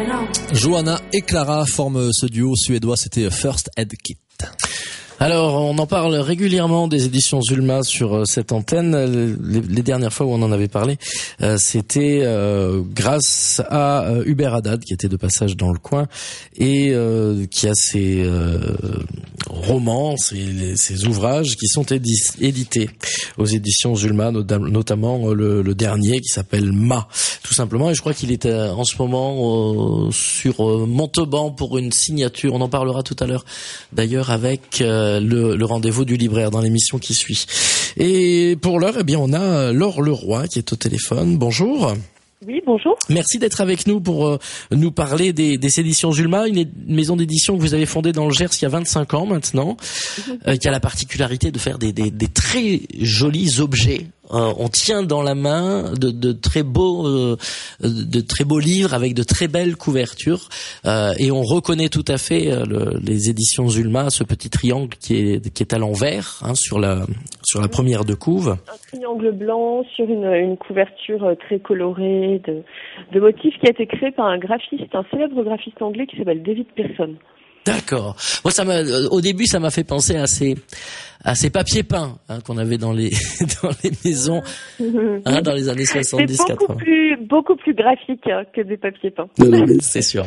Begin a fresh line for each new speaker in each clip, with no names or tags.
Johanna et Clara forment ce duo suédois, c'était First Aid Kit.
Alors, on en parle régulièrement des éditions Zulma sur cette antenne. Les dernières fois où on en avait parlé, c'était grâce à Hubert Haddad, qui était de passage dans le coin, et qui a ses romans, ses ouvrages qui sont édités aux éditions Zulma, notamment le dernier qui s'appelle Ma, tout simplement. Et je crois qu'il est en ce moment sur Montauban pour une signature. On en parlera tout à l'heure, d'ailleurs, avec le rendez-vous du libraire dans l'émission qui suit. Et pour l'heure, eh bien, on a Laure Leroy qui est au téléphone. Bonjour.
Oui, bonjour.
Merci d'être avec nous pour nous parler des éditions Zulma, une maison d'édition que vous avez fondée dans le Gers il y a 25 ans maintenant, qui a la particularité de faire des très jolis objets. On tient dans la main de très beaux livres avec de très belles couvertures, et on reconnaît tout à fait les éditions Zulma, ce petit triangle qui est à l'envers, sur la première de couve.
Un triangle blanc sur une couverture très colorée de motifs qui a été créé par un célèbre graphiste anglais qui s'appelle David Pearson.
D'accord. Moi, au début, ça m'a fait penser à ces papiers peints qu'on avait dans les maisons dans les années 70-80.
C'est beaucoup plus graphique que des papiers peints.
C'est sûr.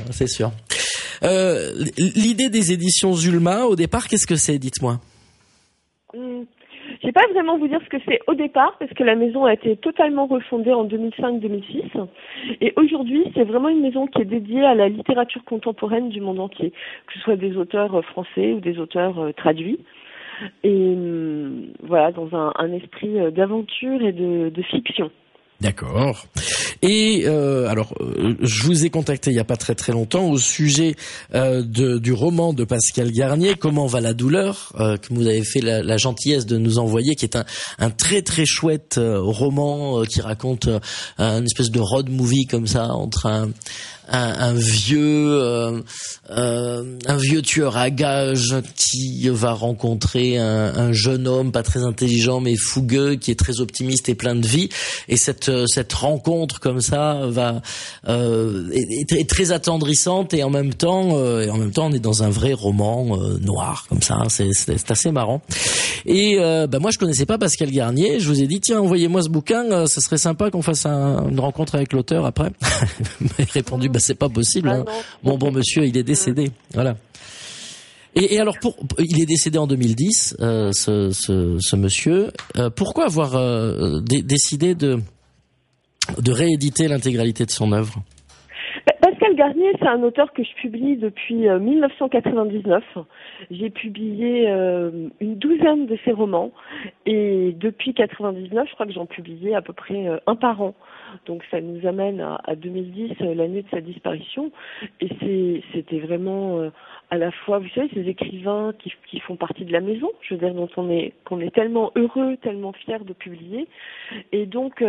L'idée des éditions Zulma, au départ, qu'est-ce que c'est? Dites-moi.
Je ne vais pas vraiment vous dire ce que c'est au départ, parce que la maison a été totalement refondée en 2005-2006. Et aujourd'hui, c'est vraiment une maison qui est dédiée à la littérature contemporaine du monde entier, que ce soit des auteurs français ou des auteurs traduits. Et voilà, dans un esprit d'aventure et de fiction.
D'accord. Et alors, je vous ai contacté il y a pas très très longtemps au sujet du roman de Pascal Garnier, Comment va la douleur, que vous avez fait la gentillesse de nous envoyer, qui est un très très chouette roman qui raconte une espèce de road movie comme ça entre un vieux tueur à gages qui va rencontrer un jeune homme pas très intelligent mais fougueux qui est très optimiste et plein de vie, et cette rencontre comme ça est très attendrissante, et en même temps on est dans un vrai roman noir comme ça. C'est assez marrant. Et moi je connaissais pas Pascal Garnier, je vous ai dit tiens, envoyez-moi ce bouquin, ça serait sympa qu'on fasse une rencontre avec l'auteur après. Il m'a répondu c'est pas possible, hein. Mon bon monsieur, il est décédé. Voilà. Et alors il est décédé en 2010, ce monsieur. Pourquoi avoir décidé de rééditer l'intégralité de son œuvre?
Pascal Garnier, c'est un auteur que je publie depuis 1999. J'ai publié une douzaine de ses romans, et depuis 1999, je crois que j'en publiais à peu près un par an. Donc ça nous amène à 2010, l'année de sa disparition. Et c'était vraiment à la fois, vous savez, ces écrivains qui font partie de la maison, je veux dire, dont qu'on est tellement heureux, tellement fiers de publier. Et donc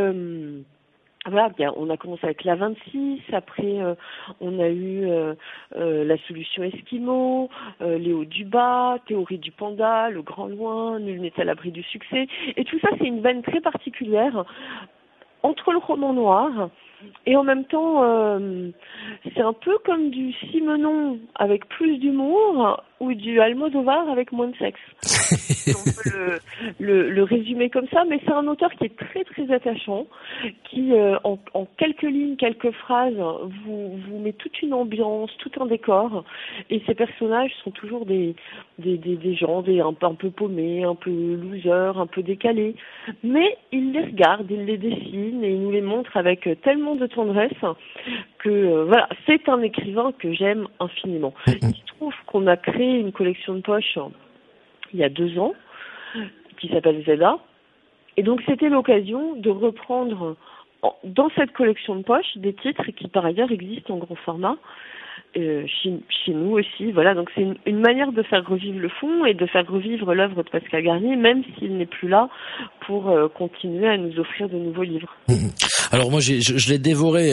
voilà, bien, on a commencé avec la 26, après on a eu la solution Esquimau, Léo Dubas, Théorie du panda, Le Grand Loin, Nul n'est à l'abri du succès. Et tout ça, c'est une veine très particulière entre le roman noir et en même temps, c'est un peu comme du Simenon avec plus d'humour ou du Almodovar avec moins de sexe. On peut le résumer comme ça, mais c'est un auteur qui est très très attachant, qui en quelques lignes, quelques phrases, vous met toute une ambiance, tout un décor, et ces personnages sont toujours des gens un peu paumés, un peu losers, un peu décalés, mais il les regarde, il les dessine et il nous les montre avec tellement de tendresse que voilà, c'est un écrivain que j'aime infiniment. Il se trouve qu'on a créé une collection de poches il y a 2 ans qui s'appelle Zeda, et donc c'était l'occasion de reprendre dans cette collection de poches des titres qui par ailleurs existent en grand format chez nous aussi. Voilà, donc c'est une manière de faire revivre le fond et de faire revivre l'œuvre de Pascal Garnier, même s'il n'est plus là pour continuer à nous offrir de nouveaux livres.
Alors moi je l'ai dévoré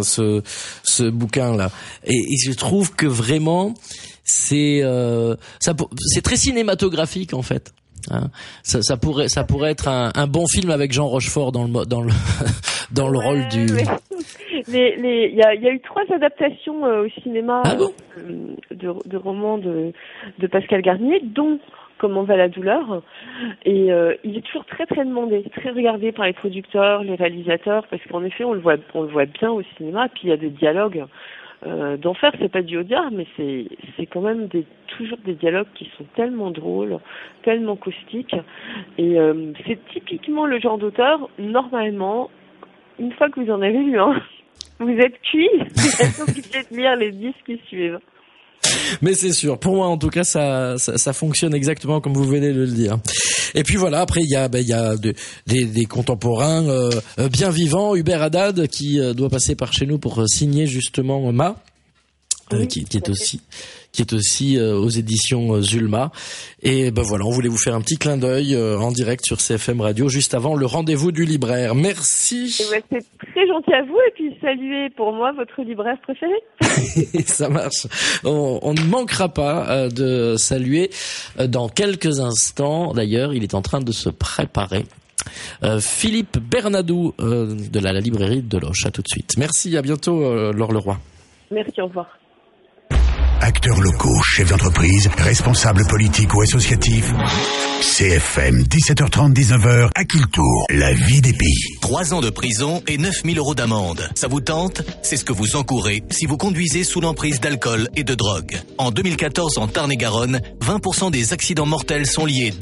ce bouquin là, et je trouve que vraiment c'est très cinématographique en fait. Ça pourrait être un bon film avec Jean Rochefort dans le rôle du.
Il y a eu 3 adaptations au cinéma de romans de Pascal Garnier, dont Comment va la douleur, et il est toujours très très demandé, très regardé par les producteurs, les réalisateurs, parce qu'en effet on le voit bien au cinéma, puis il y a des dialogues d'enfer, c'est pas du Audiard, mais c'est quand même toujours des dialogues qui sont tellement drôles, tellement caustiques, et c'est typiquement le genre d'auteur, normalement, une fois que vous en avez lu un, vous êtes cuit, vous êtes obligé de lire les 10 qui suivent.
Mais c'est sûr, pour moi en tout cas ça fonctionne exactement comme vous venez de le dire. Et puis voilà, après il y a des contemporains bien vivants, Hubert Haddad qui doit passer par chez nous pour signer justement Ma, qui est aussi aux éditions Zulma. Et ben voilà, on voulait vous faire un petit clin d'œil en direct sur CFM Radio juste avant le rendez-vous du libraire. Merci.
Et ouais, c'est très gentil à vous, et puis saluez pour moi votre libraire préféré.
Ça marche. On ne manquera pas de saluer dans quelques instants. D'ailleurs, il est en train de se préparer. Philippe Bernadou de la librairie de Loche. À tout de suite. Merci, à bientôt Laure Leroy.
Merci, au revoir.
Acteurs locaux, chefs d'entreprise, responsables politiques ou associatifs. CFM, 17h30, 19h, à Kiltour, la vie des pays.
3 ans de prison et 9 000 € d'amende. Ça vous tente? C'est ce que vous encourez si vous conduisez sous l'emprise d'alcool et de drogue. En 2014, en Tarn-et-Garonne, 20% des accidents mortels sont liés